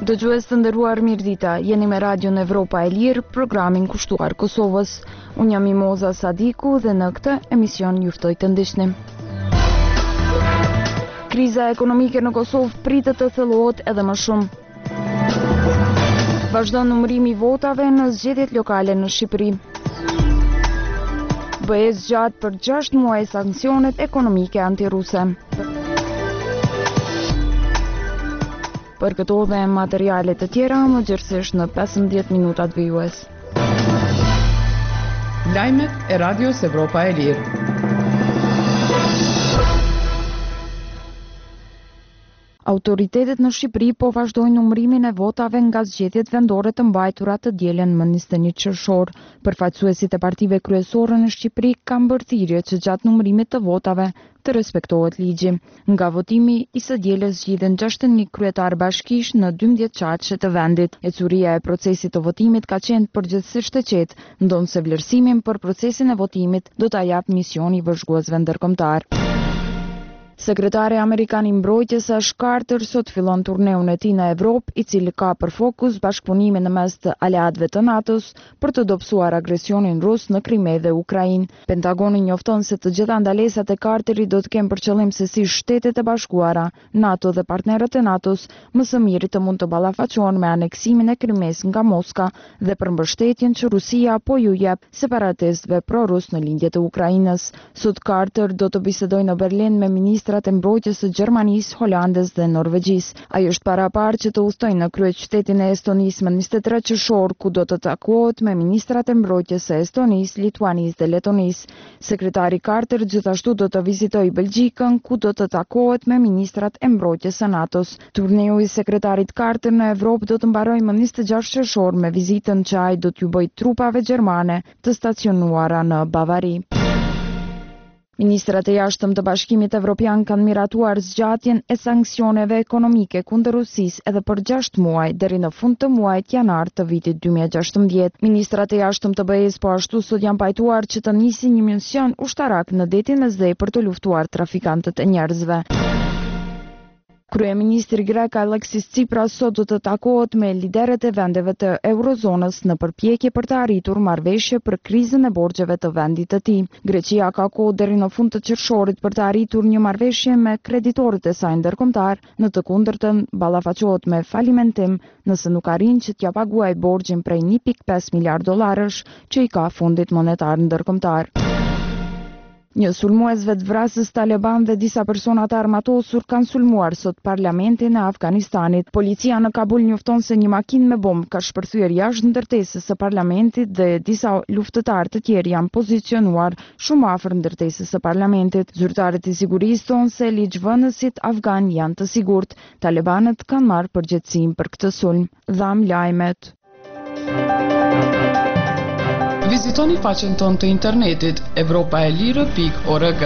Dëgjues të nderuar, mirëdita, jeni me Radion Evropa e Lirë, programin kushtuar Kosovës. Unë jam Mimoza Sadiku dhe në këtë emision juftoj të ndiqni. Kriza ekonomike në Kosovë pritet të thellohet edhe më shumë. Vazhdon numërimi i votave në zgjedhjet lokale në Shqipëri. BE zgjat për 6 muaj sanksionet ekonomike antiruse. Për këto dhe materialet të tjera, më gjithsesi në 15 minutat vijues. Lajmet e Radios Evropa e Lirë. Autoritetet në Shqipëri po vazhdojnë numërimin e votave nga zgjedhjet vendore të mbajtura të dielen më 21 qershor. Përfaqësuesit e partive kryesore në Shqipëri kanë bërë thirrje që gjatë numërimit të votave të respektohet ligji. Nga votimi i së dielës zgjidhen 61 kryetar bashkish në 12 qarqe të vendit. Ecuria e procesit të votimit ka qenë përgjithsisht e qetë, ndonse vlerësimin për procesin e votimit do ta jap misioni i vëzhguesve ndërkombëtar. Sekretari Amerikan i Mbrojtjes Ash Carter sot fillon turneun e tij në Evropë, i cili ka për fokus bashkëpunimin në mes të aleatëve të NATO-s për të dobësuar agresionin rus në Krime dhe Ukrainë. Pentagoni njofton se të gjitha ndalesat e Carterit do të kenë për qëllim se si Shtetet e Bashkuara, NATO dhe partnerët e NATO-s më së miri të mund të ballafaqohen me aneksimin e Krimes nga Moska dhe për mbështetjen që Rusia po ju jep separatistëve pro-rus në lindjet e Ukrainës. Sot Carter do të bisedojë në Berlin me ministrat e mbrojtjes së Gjermanisë, Holandës dhe Norvegjisë. Ai është paraparë që të udhtojë në kryeqytetin e Estonisë më 23 qershor, ku do të takohet me ministrat e mbrojtjes së Estonisë, Lituanisë dhe Letonisë. Sekretari Carter gjithashtu do të vizitojë Belgjikën, ku do të takohet me ministrat e mbrojtjes së NATO-s. Turneu i sekretarit Carter në Evropë do të mbarojë më 26 qershor me vizitën që ai do t'ju bëjë trupave gjermane të stacionuara në Bavari. Ministrat e jashtëm të Bashkimit Evropian kanë miratuar zgjatjen e sanksioneve ekonomike kundër Rusisë edhe për 6 muaj deri në fund të muajit janar të vitit 2016. Ministrat e jashtëm të BE-s po ashtu sot janë pajtuar që të nisin një mision ushtarak në detin e Zej për të luftuar trafikantët e njerëzve. Kryeministri grek Alexis Tsipras sot do të takohet me liderët e vendeve të Eurozonës në përpjekje për të arritur marrëveshje për krizën e borxheve të vendit të tij. Greqia ka kohë deri në fund të qershorit për të arritur një marrëveshje me kreditorët e saj ndërkombëtar, në të kundërtën ballafaqohet me falimentim nëse nuk arrin që t'ja paguajë borxhin prej 1.5 miliard dollarësh që i ka Fondit Monetar Ndërkombëtar. Një sulmuesve të vrasës Taliban dhe disa persona të armatosur kanë sulmuar sot parlamentin e Afganistanit. Policia në Kabul njofton se një makinë me bombë ka shpërthyer jashtë ndërtesës së parlamentit dhe disa luftëtar të tjerë janë pozicionuar shumë afër ndërtesës së parlamentit. Zyrtarët e sigurisë thonë se ligjvënësit afgan janë të sigurt. Talibanët kanë marrë përgjegjësinë për këtë sulm. Dham lajmet. Vizitoni faqen tonë të internetit evropaelire.org.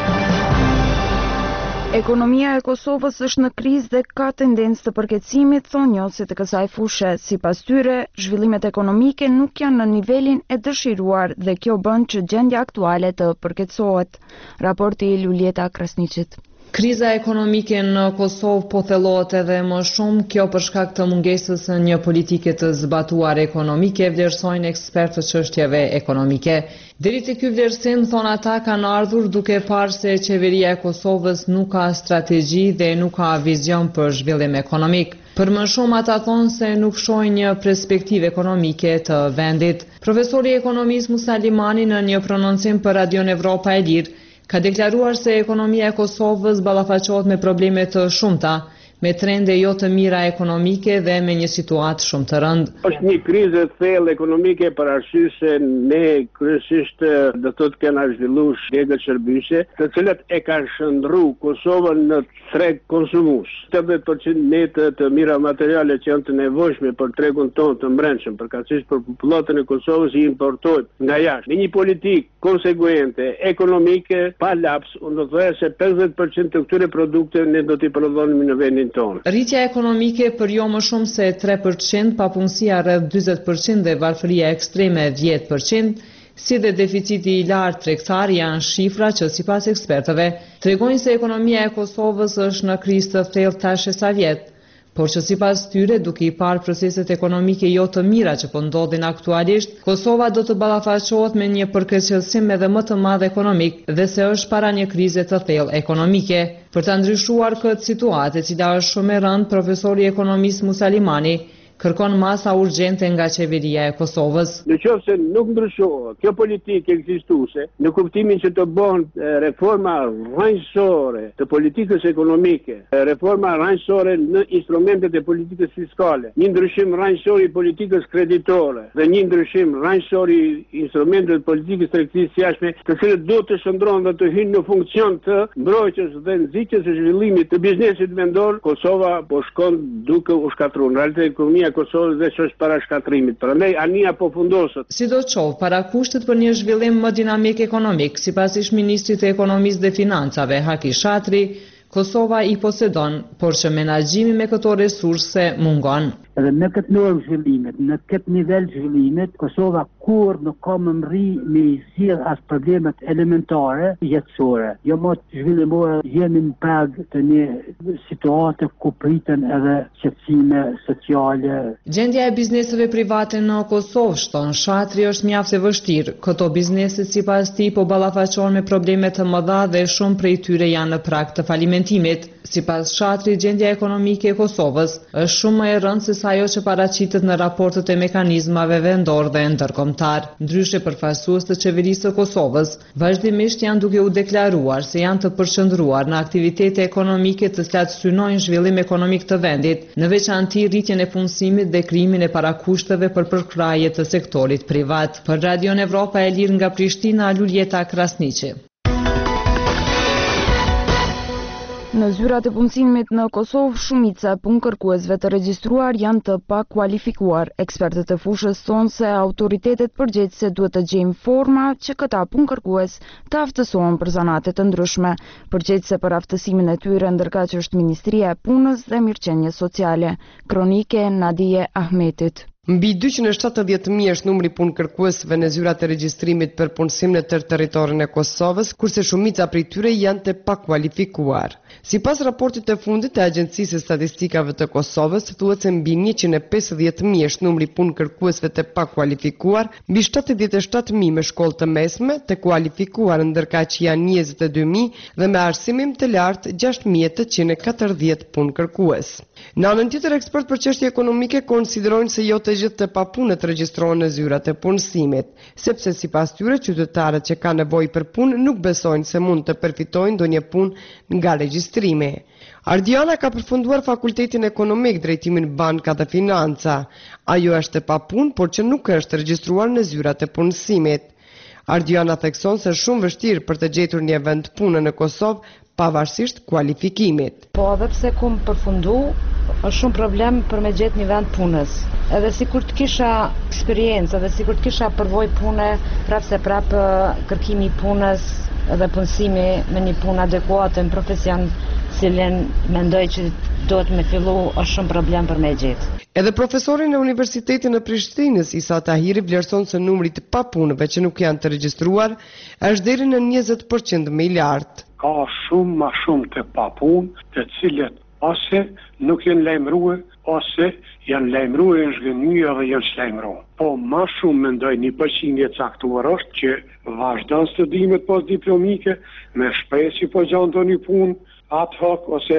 Ekonomia e Kosovës është në krizë dhe ka tendencë të përkeçimit, thonë njohësit e kësaj fushë. Sipas tyre, zhvillimet ekonomike nuk janë në nivelin e dëshiruar dhe kjo bën që gjendja aktuale të përkeçohet. Raporti i Luljeta Krasniqit. Kriza ekonomike në Kosovë po thellohet edhe më shumë, kjo për shkak të mungesës së një politike të zbatuar ekonomike, vlerësojnë ekspertë të çështjeve ekonomike. Deri te ky vlerësim, thonë ata, kanë ardhur duke parë se qeveria e Kosovës nuk ka strategji dhe nuk ka vizion për zhvillim ekonomik. Për më shumë ata thonë se nuk shohin një perspektivë ekonomike të vendit. Profesori i ekonomisë Musa Limani në një prononcim për Radion Evropa e Lirë ka deklaruar se ekonomia e Kosovës ballafaqohet me probleme të shumta, me trende jo të mira ekonomike dhe me një situatë shumë të rëndë. Është një krizë të thellë ekonomike për arsye se ne kryesisht do të kemi zhvilluar shtete shërbëse, të cilat e kanë shndrru Kosovën në treg konsumus. 80% netë të mira materiale që janë të nevojshme për tregun tonë të brendshëm, përkatësisht për popullotën e Kosovës, i importohet nga jashtë. Me një politikë konsekuente ekonomike pa laps, unë do të thoya se 50% të këtyre produkteve ne do t'i prodhonim në vendin tonë. Rritja ekonomike për jo më shumë se 3%, papunësia rreth 40% dhe varfëria ekstreme 10%, si dhe deficiti i lartë tregtar janë shifra që sipas ekspertëve tregojnë se ekonomia e Kosovës është në krizë të thellë tash sa vjet. por që sipas tyre, duke i parë proceset ekonomike jo të mira që po ndodhin aktualisht, Kosova do të ballafaqohet me një përkeqësim edhe më të madh ekonomik dhe se është para një krize të thellë ekonomike. Për ta ndryshuar këtë situatë, e cila është shumë e rëndë, profesori ekonomist Musalimani kërkon masa urgjente nga qeveria e Kosovës. Në qoftë se nuk ndryshohet kjo politikë ekzistuese, në kuptimin që të bëhen reforma rrënjësore të politikës ekonomike, reforma rrënjësore në instrumentet e politikës fiskale, një ndryshim rrënjësor i politikës kreditore dhe një ndryshim rrënjësor i instrumentet e politikës tregtisë jashtme, të cilët do të shndrohen dhe të hyjnë në funksion të mbrojtjes dhe nxitjes së zhvillimit të biznesit vendor. Kosova po shkon duke u shkatruar. Në realitet ekonomia e Kosovës dhe është para shkatrimit. Prandaj ania po fundoset. Sidoqoftë, para kushtet për një zhvillim më dinamik ekonomik, sipas ish ministrit të ekonomisë dhe financave Haki Shatri, Kosova i posedon, por që menaxhimi me këto resurse mungon. Edhe në këtë normë zhvillimit, në këtë nivel zhvillimit, Kosova kur nuk ka më mri me i zgjidh as problemet elementare jetësore. Jo më të zhvillimore, jemi në prag të një situate ku priten edhe qetësime sociale. Gjendja e bizneseve private në Kosovë, shton Shatri, është mjaft e vështirë. Këto bizneset sipas tij po ballafaqohen me probleme të mëdha dhe shumë prej tyre janë në prag të falimentimit. Sipas Shatri, gjendja ekonomike e Kosovës është shumë më e rëndë se ajo që paraqitet në raportet e mekanizmave vendor dhe ndërkombëtar. Ndryshe, përfaqësues të qeverisë së Kosovës vazhdimisht janë duke u deklaruar se janë të përqendruar në aktivitete ekonomike të cilat synojnë zhvillim ekonomik të vendit, në veçanti rritjen e punësimit dhe krijimin e parakushteve për përkrahje të sektorit privat. Për Radion Evropa e Lirë nga Prishtina, Luljeta Krasniqi. Në zyrat e punësimit në Kosovë, shumica e punëkërkuesve të regjistruar janë të pakualifikuar. Ekspertët e fushës thonë se autoritetet përgjegjëse duhet të gjejnë forma që këta punëkërkues të aftësohen për zanate të ndryshme. Përgjegjëse për aftësimin e tyre ndërkaq është Ministria e Punës dhe Mirëqenies Sociale. Kronike Nadije Ahmetit. Mbi 270.000 është numri punëkërkuesve në zyrat e regjistrimit për punësim në tërë territorin e Kosovës, kurse shumica prej tyre janë të pakualifikuar. Sipas raportit të fundit të Agjencisë së Statistikave të Kosovës, thuhet se mbi 150.000 është numri punëkërkuesve të pakualifikuar, mbi 77.000 me shkollë të mesme, të kualifikuar ndërkaq janë 22.000 dhe me arsimim të lartë 6.840 punëkërkues. Në anën tjetër, ekspert për çështje ekonomike konsiderojnë se jo të gjithë të papunët regjistrohen në zyrat e punësimit, sepse sipas tyre qytetarët që kanë nevojë për punë nuk besojnë se mund të përfitojnë ndonjë punë nga regjistrimi. Ardiana ka përfunduar fakultetin ekonomik, drejtimin banka dhe financa. Ajo është e papunë, por që nuk është regjistruar në zyrat e punësimit. Ardiana thekson se shumë vështirë për të gjetur një vend pune në Kosovë pavarësisht kualifikimit. Po edhe pse kum përfundu, është shumë problem për me gjetë një vend punës. Edhe sikur të kisha eksperiencë, edhe sikur të kisha përvojë pune, prapë kërkimi i punës edhe punësimi me një punë adekuate në profesion, cilën mendoj që duhet me fillu, është shumë problem për me gjetë. Edhe profesori në Universitetin në Prishtinës, Isa Tahiri, vlerëson se numri të papunëve që nuk janë të regjistruar është deri në 20% më i lartë. Ka shumë ma shumë të papunë, të cilët ose nuk janë lajmëruar, ose janë lajmëruar në zhgënjyja dhe janë lajmëruar. Po ma shumë mendoj 1% caktuar është që vazhdon studimet postdiplomike me shpresë që po gjanto një punë ad hoc ose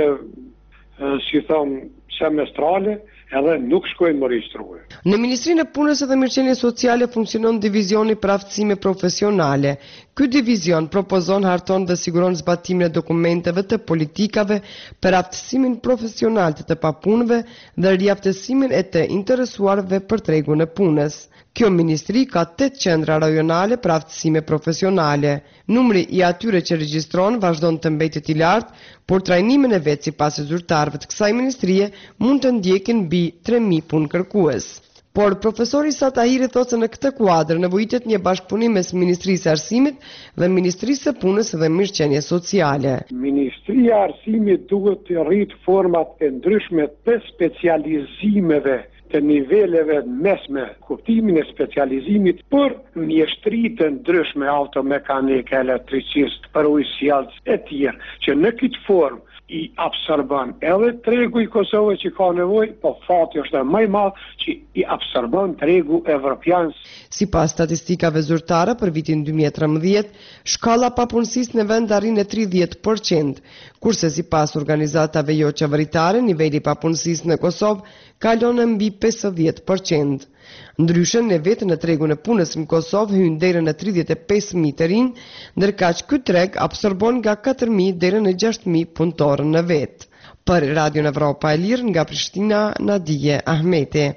si thon semestrale, edhe nuk shkojnë më regjistruar. Në Ministrinë e Punës dhe Mirëqenies Sociale funksionon divizioni për aftësime profesionale. Ky divizion propozon, harton dhe siguron zbatimin e dokumenteve të politikave për aftësimin profesional të papunëve dhe riaftësimin e të interesuarve për tregun e punës. Kjo ministri ka 8 qendra rajonale për aftësime profesionale. Numri i atyre që regjistron vazhdon të mbetet i lartë, por trajnimin e vet sipas zyrtarëve të kësaj ministrie mund të ndjekin mbi 3.000 punëkërkues. Por profesori Isa Tahiri thotë se në këtë kuadër nevojitet një bashkëpunim mes Ministrisë së Arsimit dhe Ministrisë së Punës dhe Mirëqenies Sociale. Ministria e Arsimit duhet të rritë format e ndryshme të specializimeve të niveleve mesme, kuptimin e specializimit për mjeshtri të ndryshme, automekanik, elektricist, përujësjelës e tjerë, që në këtë formë i absorbon edhe tregu i Kosovës që ka nevojë, po fati është më i madh që i absorbon tregu evropian. Sipas statistikave zyrtare për vitin 2013, shkalla papunësisë në vend arrin në 30%, kurse sipas organizatave jo qeveritare, niveli i papunësisë në Kosovë kalon në mbi 50%. Ndryshe, në vetë në tregun e punës në Kosovë hyn deri në 35.000 të rinj, ndërkaq ky treg absorbon nga 4.000 deri në 6.000 punëtorë në vetë. Për Radio Evropa e Lirë nga Prishtina, Nadije Ahmeti.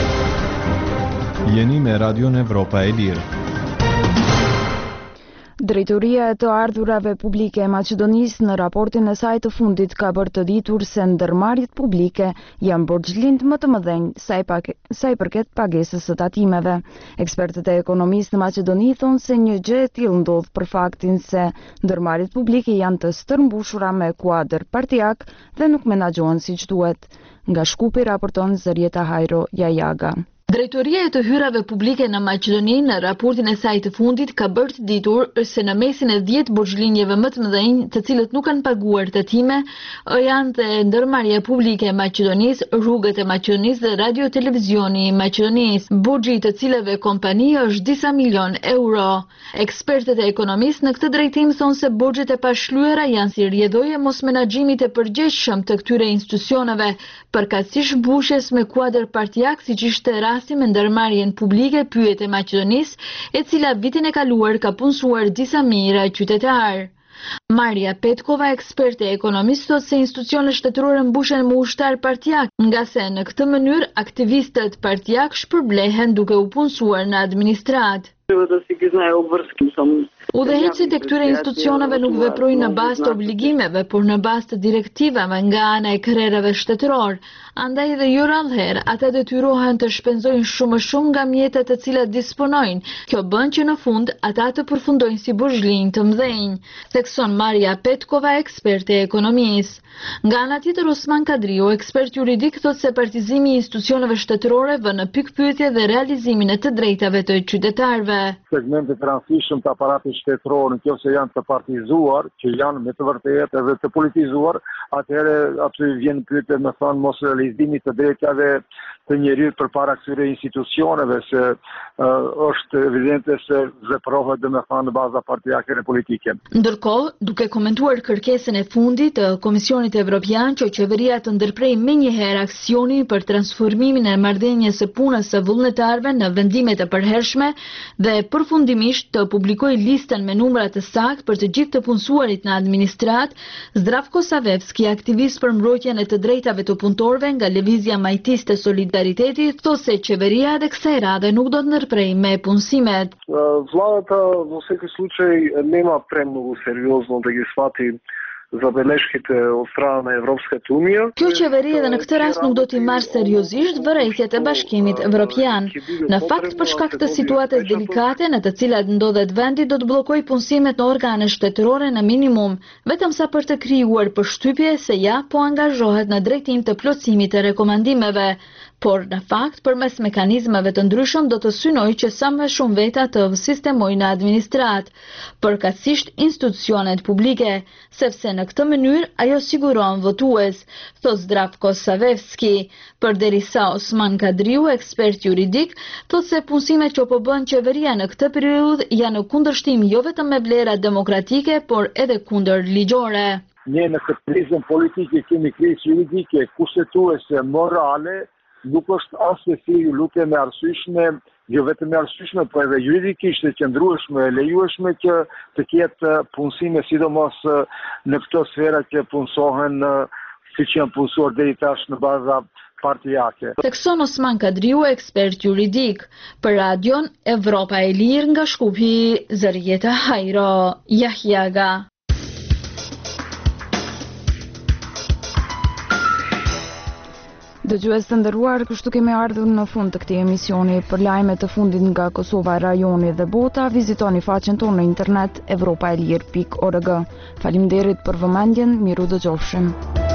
Jeni me Radio Evropa e Lirë. Drejtoria e të ardhurave publike e Maqedonisë në raportin e saj të fundit ka bërë të ditur se ndërmarrjet publike janë borxhlind më të mëdhenj sa i përket pagesës së tatimeve. Ekspertët e ekonomisë në Maqedoni thonë se një gjë e tillë ndodh për faktin se ndërmarrjet publike janë të stërmbushura me kuadër partijak dhe nuk menaxhohen siç duhet. Nga Shkupi raporton Zërieta Hajro Jajaga. Drejtoria e të hyrave publike në Maqedoni në raportin e saj të fundit ka bërë të ditur se në mesin e 10 borxhlinjeve më të mëdhenj, të cilët nuk kanë paguar tatime, janë të ndërmarrja publike e Maqedonisë, rrugët e Maqedonisë dhe radio televizioni i Maqedonisë. Borxhi të cilave kompani është disa milion euro. Ekspertët e ekonomisë në këtë drejtim thonë se borxhet e pashlyera janë si rrjedhoje mos menaxhimit e përgjegjshëm të këtyre institucioneve, përkatësisht mbushjes me kuadër partijak siç ishte rasti me ndërmarrjen publike pyet e Maqedonisë, e cila vitin e kaluar ka punësuar disa mijëra qytetarë. Marja Petkova, eksperte ekonomist, thotë se institucionet shtetërore mbushen me ushtar partijak, nga se në këtë mënyrë aktivistët partijak shpërblehen duke u punësuar në administratë. Udhëheqësit e këtyre institucioneve nuk veprojnë në bazë të obligimeve, por në bazë të direktivave nga ana e krerave shtetëror. Andaj dhe jo rallëherë ata detyrohen të shpenzojnë shumë nga mjetet të cilat disponojnë. Kjo bën që në fund ata të përfundojnë si borxhlinj të mëdhenj, thekson Marja Petkova, eksperte e ekonomisë. Nga ana tjetër, Osman Kadriu, ekspert juridik, thotë se partizimi i institucioneve shtetërore vën në pikpyetje dhe realizimin e të drejtave të qytetarëve. Segmentet e rëndësishëm të aparatit shtetëror, nëse janë të partizuar, që janë me të vërtetë edhe të politizuar, atëherë aty vjen pyetje me thënë mos realizimi të drejtave të njerëzit përpara këtyre institucioneve, se është evidente se veprohet domethënë në baza partijake dhe politike. Ndërkohë, duke komentuar kërkesën e fundit të Komisionit Evropian që qeveria të ndërprej menjëherë aksionin për transformimin e marrëdhënies së punës së vullnetarëve në vendimet e përhershme dhe përfundimisht të publikojë listën me numra të saktë për të gjithë të punësuarit në administratë, Zdravko Savevski, aktivist për mbrojtjen e të drejtave të punëtorëve nga Lëvizja Majtisë të Solidaritetit, thotë se qeveria edhe kësaj radhe nuk do të ndërprej me punësimet. Владата во секој случај нема премногу сериозно да ги свати забелешките од страна на Европската унија. Kjo qeveri edhe në këtë rast nuk do t'i marrë seriozisht vërejtjet e Bashkimit Evropian. Në fakt, për shkak të situatës delikate në të cilat ndodhet vendi, do të bllokoj punësimet në organe shtetërore në minimum, vetëm sa për të krijuar përshtypje se ja po angazhohet në drejtim të plotësimit të rekomandimeve. Por në fakt, përmes mekanizmave të ndryshëm do të synoj që sa më shumë veta të sistemojnë në administratë, përkatësisht institucionet publike, sepse në këtë mënyrë ajo siguron votues, thot Zdravko Savevski. Përderisa Osman Kadriu, ekspert juridik, thot se punësimet që po bën qeveria në këtë periudhë janë në kundërshtim jo vetëm me vlerat demokratike, por edhe kundër ligjore. Ne në këtë prizën politike kemi krizë juridike, kushtetuese, morale. Nuk është asnjë luke me arsyeshme, jo vetëm me arsyeshme, por edhe juridikisht e qëndrueshme, e lejueshme që të ketë punësime, sidomos në këto sfera që punësohen siç janë punësuar deri tash në baza partijake. Thekson Osman Kadriu, ekspert juridik, për Radion Evropa e Lirë nga Shkupi, Zërieta Hajro Jajaga. Dëgjues të nderuar, kështu kemi ardhur në fund të këtij emisioni. Për lajme të fundit nga Kosova, rajoni dhe bota, vizitoni faqen tonë në internet evropaelir.org. Faleminderit për vëmendjen, miru dëgjofshim.